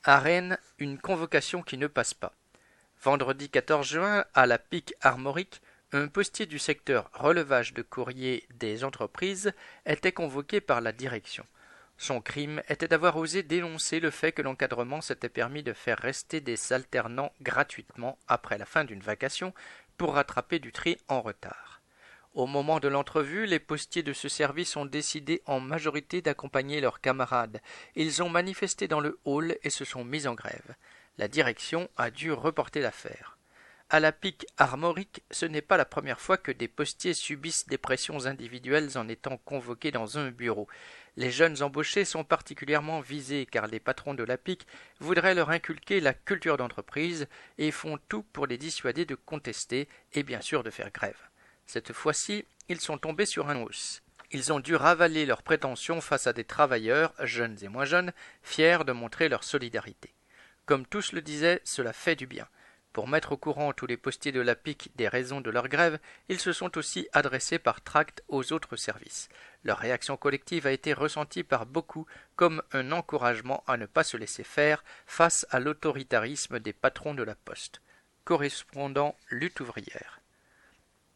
À Rennes, une convocation qui ne passe pas. Vendredi 14 juin, à la Pique Armorique, un postier du secteur relevage de courrier des entreprises était convoqué par la direction. Son crime était d'avoir osé dénoncer le fait que l'encadrement s'était permis de faire rester des alternants gratuitement après la fin d'une vacation pour rattraper du tri en retard. Au moment de l'entrevue, les postiers de ce service ont décidé en majorité d'accompagner leurs camarades. Ils ont manifesté dans le hall et se sont mis en grève. La direction a dû reporter l'affaire. À la Pique Armorique, ce n'est pas la première fois que des postiers subissent des pressions individuelles en étant convoqués dans un bureau. Les jeunes embauchés sont particulièrement visés car les patrons de la Pique voudraient leur inculquer la culture d'entreprise et font tout pour les dissuader de contester et bien sûr de faire grève. Cette fois-ci, ils sont tombés sur un os. Ils ont dû ravaler leurs prétentions face à des travailleurs, jeunes et moins jeunes, fiers de montrer leur solidarité. Comme tous le disaient, cela fait du bien. Pour mettre au courant tous les postiers de la Pique des raisons de leur grève, ils se sont aussi adressés par tract aux autres services. Leur réaction collective a été ressentie par beaucoup comme un encouragement à ne pas se laisser faire face à l'autoritarisme des patrons de la Poste. Correspondant Lutte ouvrière.